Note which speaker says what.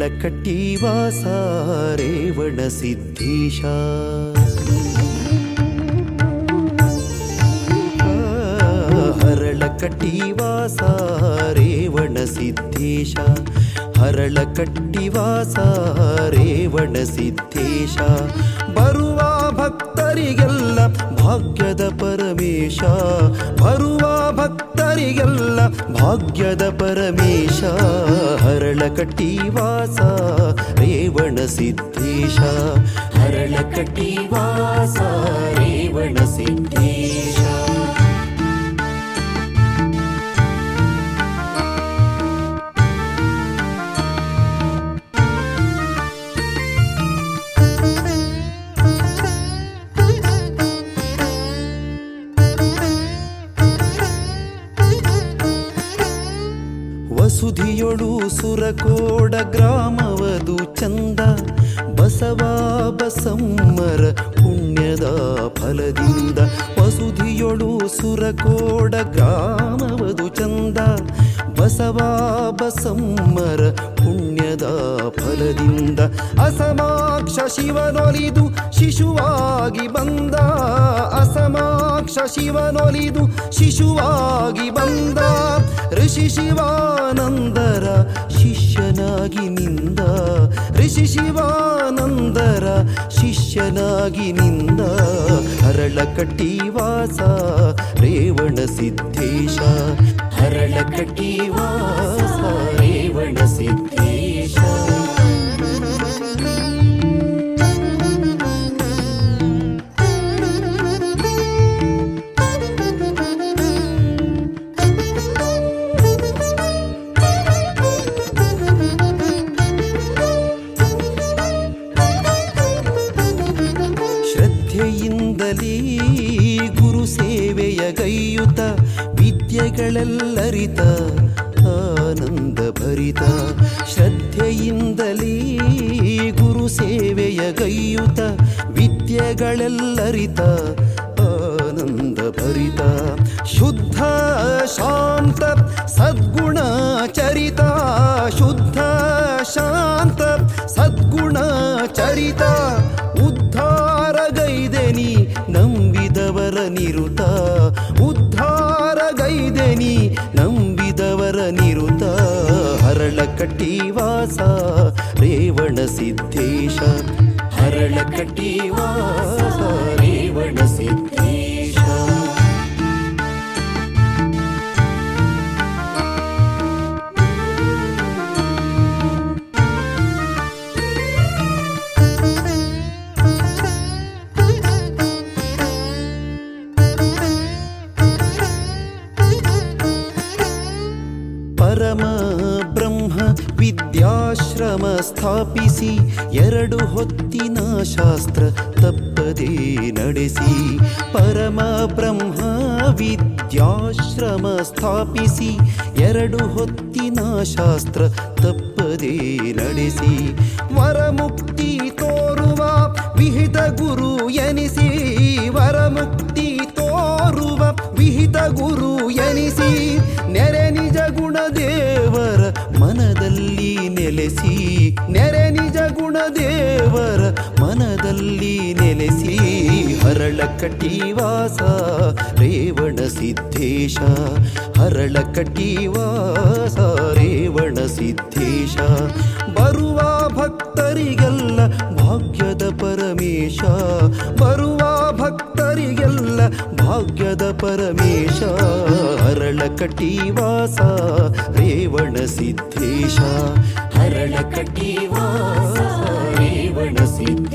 Speaker 1: ಹರಳಕಟ್ಟಿವಾಸ ರೇವಣಸಿದ್ಧೀಶ ಹರಳಕಟ್ಟಿವಾಸ ರೇವಣಸಿದ್ಧೀಶ ಹರಳಕಟ್ಟಿವಾಸ ರೇವಣಸಿದ್ಧೀಶ ಬರುವ ಭಕ್ತರಿಗೆಲ್ಲ ಭಾಗ್ಯದ ಪರಮೇಶ ಬರುವ ಭಕ್ತರಿಗೆಲ್ಲ ಭಾಗ್ಯದ ಪರಮೇಶ ಹರಳಕಟ್ಟಿವಾಸ ರೇವಣಸಿದ್ಧೀಶ ಹರಳಕಟ್ಟಿವಾಸ ರೇವಣಸಿದ್ಧೀಶ ವಸುಧಿಯೊಳು ಸುರಕೋಡ ಗ್ರಾಮವದು ಚಂದ ಬಸವ ಬಸಮ್ಮರ ಪುಣ್ಯದ ಫಲದಿಂದ ವಸುಧಿಯೊಳು ಸುರಕೋಡ ಗ್ರಾಮವದು ಚಂದ ಬಸವ ಬಸಮ್ಮರ ಪುಣ್ಯದ ಫಲದಿಂದ ಅಸಮಾಕ್ಷ ಶಿವನೊಲಿದು ಶಿಶುವಾಗಿ ಬಂದ ಅಸಮಾಕ್ಷ ಶಿವನೊಲಿದು ಶಿಶುವಾಗಿ ಬಂದ ಋಷಿ ಶಿವಾನಂದರ ಶಿಷ್ಯನಾಗಿ ನಿಂದ ಋಷಿ ಶಿವಾನಂದರ ಶಿಷ್ಯನಾಗಿ ನಿಂದ ಹರಳಕಟ್ಟಿವಾಸ ರೇವಣಸಿದ್ಧೀಶ ಹರಳಕಟ್ಟಿವಾಸ ರೇವಣಸಿದ್ಧೀಶ ಶ್ರದ್ಧೆಯಿಂದಲೇ ಗುರು ಸೇವೆಯ ಗೈಯುತ ವಿದ್ಯೆಗಳೆಲ್ಲರಿತ ಆನಂದ ಭರಿತ ಶ್ರದ್ಧೆಯಿಂದಲೇ ಗುರು ಸೇವೆಯ ಗೈಯುತ ವಿದ್ಯೆಗಳೆಲ್ಲರಿತ ಆನಂದ ಭರಿತ ಶುದ್ಧ ಶಾಂತ ಸದ್ಗುಣ ಚರಿತ ಶುದ್ಧ ಶಾಂತ ಸದ್ಗುಣ ಚರಿತ ಉದ್ಧಾರಗೈದೆನಿ ನಂಬಿದವರ ನಿರುತ ಉದ್ಧಾರಗೈದೆನಿ ನಂಬಿದವರ ನಿರುತ ಹರಳಕಟ್ಟಿವಾಸ ರೇವಣಸಿದ್ಧೀಶ ಹರಳಕಟ್ಟಿವಾಸ ರೇವಣಸಿದ್ಧೀಶ ಪರಮ ಬ್ರಹ್ಮ ವಿದ್ಯಾಶ್ರಮ ಸ್ಥಾಪಿಸಿ 2 ಹೊತ್ತಿನ ಶಾಸ್ತ್ರ ತಪ್ಪದೇ ನಡೆಸಿ ಪರಮ ಬ್ರಹ್ಮ ವಿದ್ಯಾಶ್ರಮ ಸ್ಥಾಪಿಸಿ 2 ಹೊತ್ತಿನ ಶಾಸ್ತ್ರ ತಪ್ಪದೇ ನಡೆಸಿ ವರಮುಕ್ತಿ ತೋರುವ ವಿಹಿತ ಗುರು ಎನಿಸಿ ವರಮುಕ್ತಿ ತೋರುವ ವಿಹಿತ ಗುರು ಎನಿಸಿ ನೆರೆ ನಿಜ ಗುಣದೇವರ ಮನದಲ್ಲಿ ನೆಲೆಸಿ ನೆರೆ ನಿಜ ಗುಣದೇವರ ಮನದಲ್ಲಿ ನೆಲೆಸಿ ಹರಳಕಟ್ಟಿವಾಸ ರೇವಣಸಿದ್ಧೀಶ ಹರಳಕಟ್ಟಿವಾಸ ರೇವಣಸಿದ್ಧೀಶ ಬರುವ ಭಕ್ತರಿಗೆಲ್ಲ ಭಾಗ್ಯದ ಪರಮೇಶ ಬರುವ ಭಕ್ತರಿಗೆಲ್ಲ ಭಾಗ್ಯದ ಪರಮೇಶ ಹರಳಕಟ್ಟಿವಾಸ ರೇವಣಸಿದ್ಧೀಶ ಹರಳಕಟ್ಟಿವಾಸ ರೇವಣಸಿದ್ಧೀಶ